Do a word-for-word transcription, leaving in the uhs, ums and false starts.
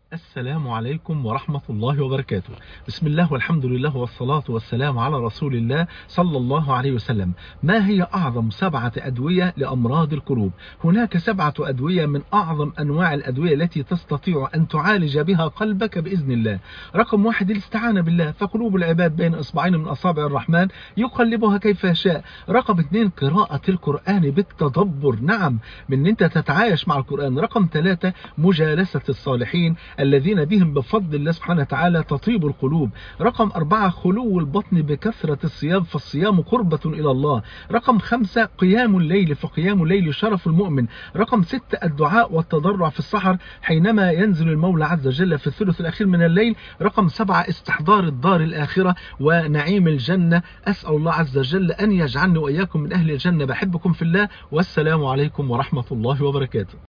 السلام عليكم ورحمة الله وبركاته. بسم الله والحمد لله والصلاة والسلام على رسول الله صلى الله عليه وسلم. ما هي أعظم سبعة أدوية لأمراض القلوب؟ هناك سبعة أدوية من أعظم أنواع الأدوية التي تستطيع أن تعالج بها قلبك بإذن الله. رقم واحد الاستعانة بالله، فقلوب العباد بين إصبعين من أصابع الرحمن يقلبها كيف يشاء. رقم اثنين قراءة القرآن بالتدبر، نعم، من أن أنت تتعايش مع القرآن. رقم ثلاثة مجالسة الصالحين الذين بهم بفضل الله سبحانه وتعالى تطيب القلوب. رقم أربعة خلو البطن بكثرة الصيام، فالصيام قربة إلى الله. رقم خمسة قيام الليل، فقيام الليل شرف المؤمن. رقم ستة الدعاء والتضرع في السحر حينما ينزل المولى عز وجل في الثلث الأخير من الليل. رقم سبعة استحضار الدار الآخرة ونعيم الجنة. أسأل الله عز وجل أن يجعلني وإياكم من أهل الجنة. بحبكم في الله، والسلام عليكم ورحمة الله وبركاته.